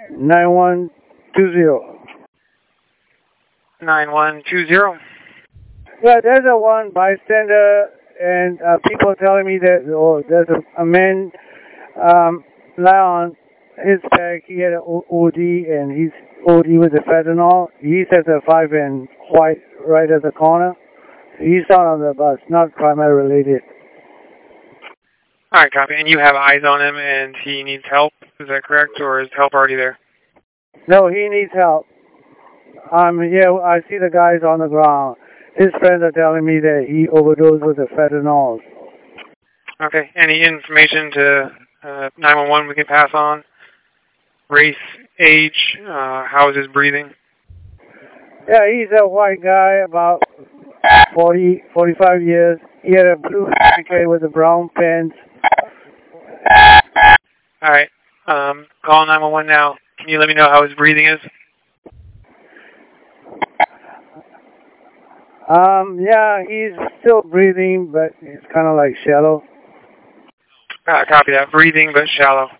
9120. 9120. Yeah, there's a one bystander, and people telling me that there's a man lie on his back. He had an OD, and he's OD with the fentanyl. He says a 5 and white right at the corner. He's not on the bus, not crime related. All right, copy. And you have eyes on him, and he needs help. Is that correct, or is help already there? No, he needs help. Yeah, I see the guys on the ground. His friends are telling me that he overdosed with the fentanyl. Okay. Any information to 911 we can pass on? Race, age, how is his breathing? Yeah, he's a white guy, about 40, 45 years. He had a blue jacket with a brown pants. All right. Call 911 now. Can you let me know how his breathing is? Yeah, he's still breathing, but it's kind of like shallow. Copy that. Breathing, but shallow.